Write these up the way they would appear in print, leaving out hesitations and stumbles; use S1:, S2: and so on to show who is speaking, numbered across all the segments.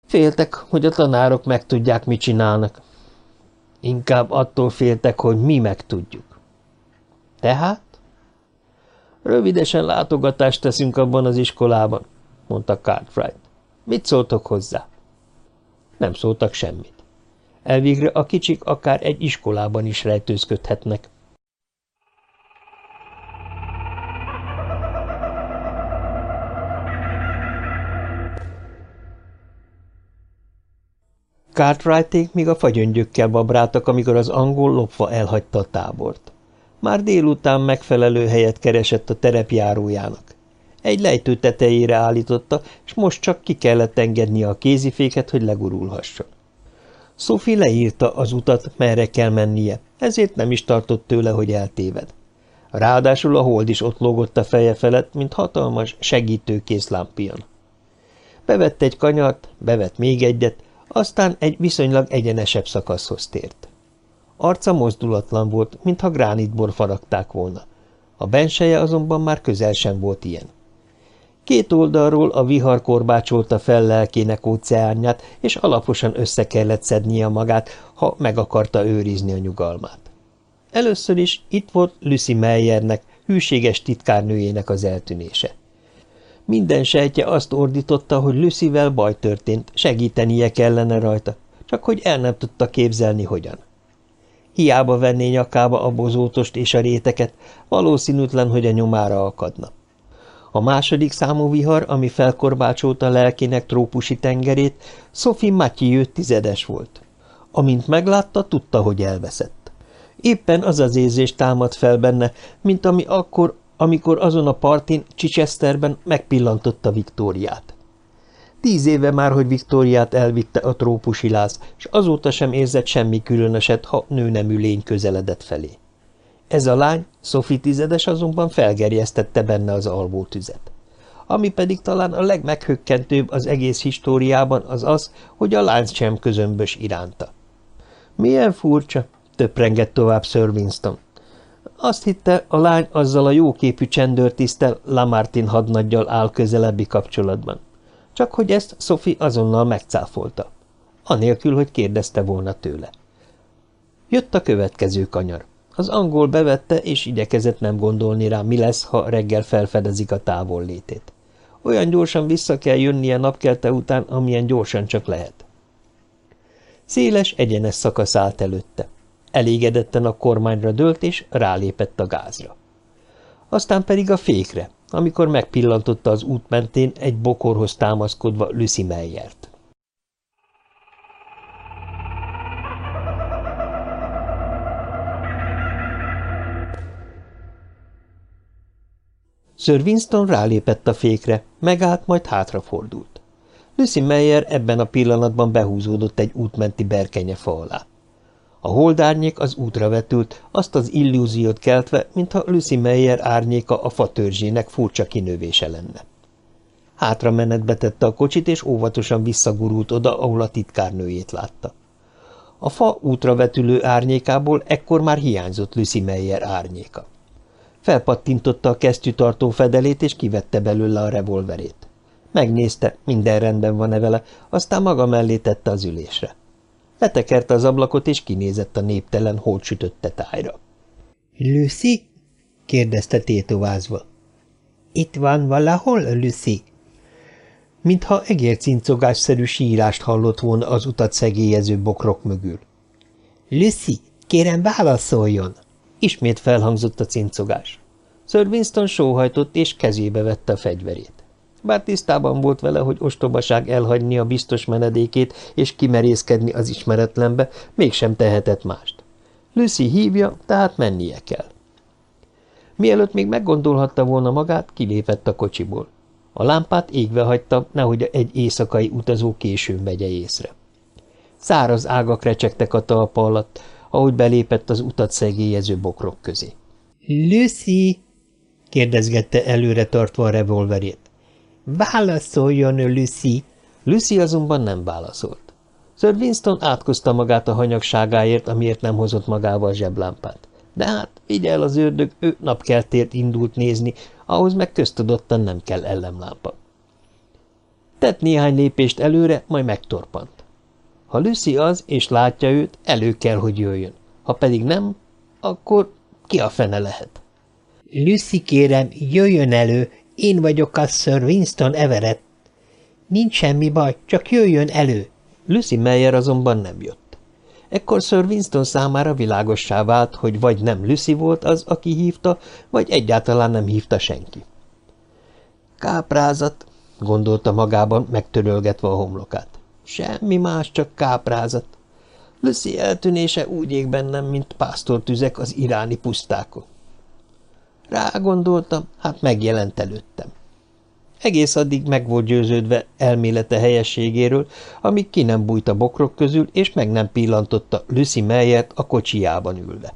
S1: Féltek, hogy a tanárok megtudják, mit csinálnak. Inkább attól féltek, hogy mi megtudjuk. Tehát? Rövidesen látogatást teszünk abban az iskolában, mondta Cartwright. Mit szóltok hozzá? Nem szóltak semmit. Elvégre a kicsik akár egy iskolában is rejtőzködhetnek. Cartwrighték még a fagyöngyökkel babráltak, amikor az angol lopva elhagyta a tábort. Már délután megfelelő helyet keresett a terepjárójának. Egy lejtő tetejére állította, és most csak ki kellett engednie a kéziféket, hogy legurulhasson. Sophie leírta az utat, merre kell mennie, ezért nem is tartott tőle, hogy eltéved. Ráadásul a hold is ott lógott a feje felett, mint hatalmas, segítőkész lámpion. Bevett egy kanyart, bevett még egyet, aztán egy viszonylag egyenesebb szakaszhoz tért. Arca mozdulatlan volt, mintha gránitbor faragták volna. A benseje azonban már közel sem volt ilyen. Két oldalról a vihar korbácsolta fel lelkének óceánját, és alaposan össze kellett szednie magát, ha meg akarta őrizni a nyugalmát. Először is itt volt Lucy Meyernek, hűséges titkárnőjének az eltűnése. Minden sejtje azt ordította, hogy Lucyvel baj történt, segítenie kellene rajta, csak hogy el nem tudta képzelni, hogyan. Hiába venné nyakába a bozótost és a réteket, valószínűtlen, hogy a nyomára akadna. A második számú vihar, ami felkorbácsolta lelkének trópusi tengerét, Sophie Mathieu tizedes volt. Amint meglátta, tudta, hogy elveszett. Éppen az az érzés támadt fel benne, mint ami akkor, amikor azon a partin, Chichesterben megpillantotta Viktóriát. 10 éve már, hogy Viktóriát elvitte a trópusi láz, és azóta sem érzett semmi különöset, ha nőnemű lény közeledett felé. Ez a lány, Sophie tizedes azonban felgerjesztette benne az alvótüzet. Ami pedig talán a legmeghökkentőbb az egész históriában az az, hogy a lány sem közömbös iránta. Milyen furcsa, töprengett tovább Sir Winston. Azt hitte, a lány azzal a jóképű csendőrtiszttel, Lamartine hadnaggyal áll közelebbi kapcsolatban. Csak hogy ezt Sophie azonnal megcáfolta, anélkül, hogy kérdezte volna tőle. Jött a következő kanyar. Az angol bevette, és igyekezett nem gondolni rá, mi lesz, ha reggel felfedezik a távollétét. Olyan gyorsan vissza kell jönnie napkelte után, amilyen gyorsan csak lehet. Széles, egyenes szakasz állt előtte. Elégedetten a kormányra dőlt, és rálépett a gázra. Aztán pedig a fékre, amikor megpillantotta az út mentén egy bokorhoz támaszkodva Lucy Meyert. Sir Winston rálépett a fékre, megállt, majd hátrafordult. Lucy Meyer ebben a pillanatban behúzódott egy útmenti berkenyefa alá. A holdárnyék az útra vetült, azt az illúziót keltve, mintha Lucy Meyer árnyéka a fatörzsének furcsa kinövése lenne. Hátra menetbe tette a kocsit, és óvatosan visszagurult oda, ahol a titkárnőjét látta. A fa útra vetülő árnyékából ekkor már hiányzott Lucy Meyer árnyéka. Felpattintotta a kesztyűtartó fedelét, és kivette belőle a revolverét. Megnézte, minden rendben van-e vele, aztán maga mellé tette az ülésre. Letekerte az ablakot, és kinézett a néptelen, holtsütötte tájra. – Lucy? – kérdezte tétovázva. – Itt van valahol, Lucy? Mintha egércincogásszerű sírást hallott volna az utat szegélyező bokrok mögül. – Lucy, kérem, válaszoljon! Ismét felhangzott a cincogás. Sir Winston sóhajtott, és kezébe vette a fegyverét. Bár tisztában volt vele, hogy ostobaság elhagyni a biztos menedékét és kimerészkedni az ismeretlenbe, mégsem tehetett mást. Lucy hívja, tehát mennie kell. Mielőtt még meggondolhatta volna magát, kilépett a kocsiból. A lámpát égve hagyta, nehogy egy éjszakai utazó későn vegye észre. Száraz ágak recsegtek a talpa alatt, ahogy belépett az utat szegélyező bokrok közé. – Lucy! – kérdezgette előre tartva a revolverét. – Válaszoljon, Lucy! Lucy azonban nem válaszolt. Sir Winston átkozta magát a hanyagságáért, amiért nem hozott magával zseblámpát. De hát, vigye el az ördög, ő napkeltért indult nézni, ahhoz meg köztudottan nem kell ellenlámpa. Tett néhány lépést előre, majd megtorpant. Ha Lucy az, és látja őt, elő kell, hogy jöjjön. Ha pedig nem, akkor ki a fene lehet?
S2: Lucy, kérem, jöjjön elő, én vagyok a Sir Winston Everett. Nincs semmi baj, csak jöjjön elő.
S1: Lucy Meyer azonban nem jött. Ekkor Sir Winston számára világossá vált, hogy vagy nem Lucy volt az, aki hívta, vagy egyáltalán nem hívta senki. Káprázat, gondolta magában, megtörölgetve a homlokát. Semmi más, csak káprázat. Lucy eltűnése úgy ég bennem, mint pásztortüzek az iráni pusztákon. Rágondoltam, hát megjelent előttem. Egész addig meg volt győződve elmélete helyességéről, amíg ki nem bújt a bokrok közül, és meg nem pillantotta Lucy Meyert a kocsijában ülve.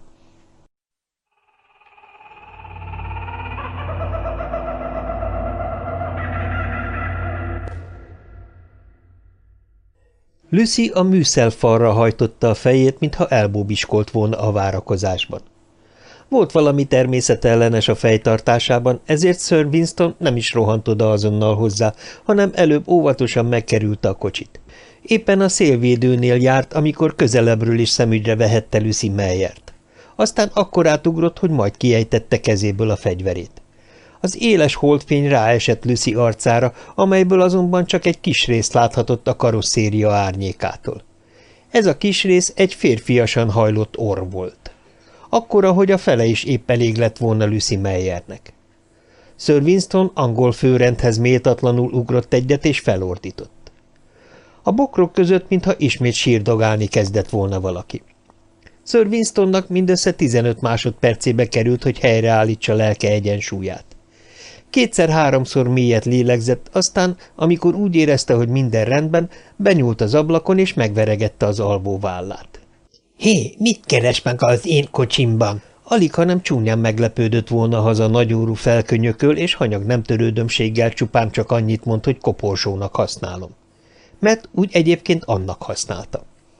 S1: Lucy a műszelfalra hajtotta a fejét, mintha elbóbiskolt volna a várakozásban. Volt valami természetellenes a fejtartásában, ezért Sir Winston nem is rohant oda azonnal hozzá, hanem előbb óvatosan megkerülte a kocsit. Éppen a szélvédőnél járt, amikor közelebbről is szemügyre vehette Lucy Meyert. Aztán akkor átugrott, hogy majd kiejtette kezéből a fegyverét. Az éles holdfény ráesett Lucy arcára, amelyből azonban csak egy kis részt láthatott a karosszéria árnyékától. Ez a kis rész egy férfiasan hajlott orr volt. Akkora, hogy a fele is épp elég lett volna Lucy Meyernek. Sir Winston angol főrendhez méltatlanul ugrott egyet, és felordított. A bokrok között, mintha ismét sírdogálni kezdett volna valaki. Sir Winstonnak mindössze 15 másodpercébe került, hogy helyreállítsa lelke egyensúlyát. Kétszer-háromszor mélyet lélegzett, aztán, amikor úgy érezte, hogy minden rendben, benyúlt az ablakon, és megveregette az alvó vállát.
S2: Hé, mit keres meg az én kocsimban?
S1: Alig, hanem csúnyán meglepődött volna haza nagyúrú felkönyököl, és hanyag nem törődömséggel csupán csak annyit mond, hogy koporsónak használom. Mert úgy egyébként annak használta.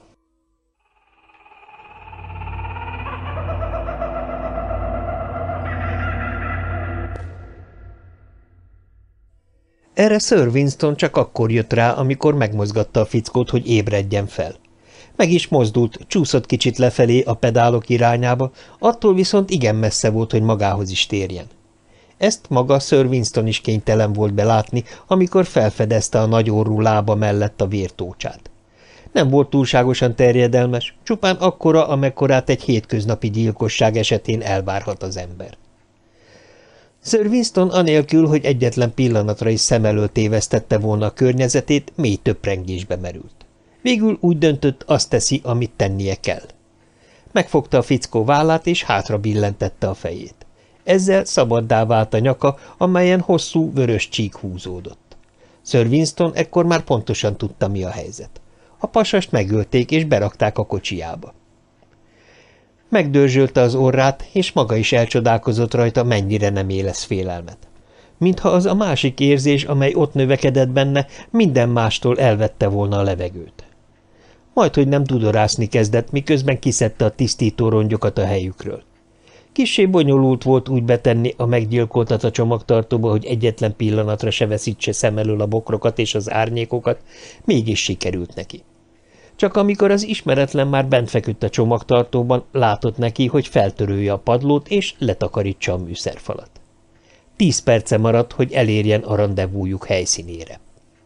S1: Erre Sir Winston csak akkor jött rá, amikor megmozgatta a fickót, hogy ébredjen fel. Meg is mozdult, csúszott kicsit lefelé a pedálok irányába, attól viszont igen messze volt, hogy magához is térjen. Ezt maga Sir Winston is kénytelen volt belátni, amikor felfedezte a nagyorrú lába mellett a vértócsát. Nem volt túlságosan terjedelmes, csupán akkora, amekkorát egy hétköznapi gyilkosság esetén elvárhat az ember. Sir Winston anélkül, hogy egyetlen pillanatra is szem elől tévesztette volna a környezetét, mély töprengésbe merült. Végül úgy döntött, azt teszi, amit tennie kell. Megfogta a fickó vállát, és hátra billentette a fejét. Ezzel szabaddá vált a nyaka, amelyen hosszú, vörös csík húzódott. Sir Winston ekkor már pontosan tudta, mi a helyzet. A pasast megölték, és berakták a kocsijába. Megdörzsölte az orrát, és maga is elcsodálkozott rajta, mennyire nem élesz félelmet. Mintha az a másik érzés, amely ott növekedett benne, minden mástól elvette volna a levegőt. Majdhogy nem dudorászni kezdett, miközben kiszedte a tisztító rongyokat a helyükről. Kissé bonyolult volt úgy betenni a meggyilkoltat a csomagtartóba, hogy egyetlen pillanatra se veszítse szem elől a bokrokat és az árnyékokat, mégis sikerült neki. Csak amikor az ismeretlen már bent feküdt a csomagtartóban, látott neki, hogy feltörölje a padlót és letakarítsa a műszerfalat. 10 perce maradt, hogy elérjen a randevújuk helyszínére.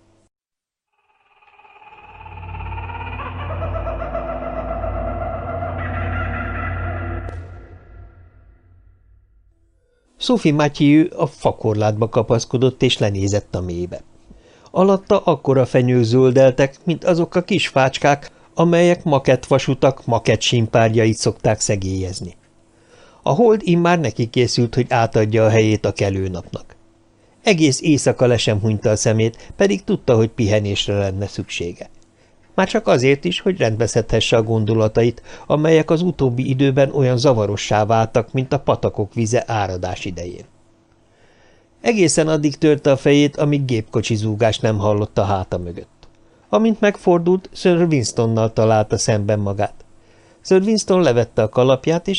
S1: Sophie Mathieu a fakorlátba kapaszkodott, és lenézett a mélybe. Alatta akkora fenyők zöldeltek, mint azok a kis fácskák, amelyek makettvasutak makettsímpárgyait szokták szegélyezni. A hold immár neki készült, hogy átadja a helyét a kelőnapnak. Egész éjszaka le sem hunyta a szemét, pedig tudta, hogy pihenésre lenne szüksége. Már csak azért is, hogy rendbe szedhesse a gondolatait, amelyek az utóbbi időben olyan zavarossá váltak, mint a patakok vize áradás idején. Egészen addig törte a fejét, amíg gépkocsi zúgást nem hallott a háta mögött. Amint megfordult, Sir Winstonnal találta szemben magát. Sir Winston levette a kalapját, és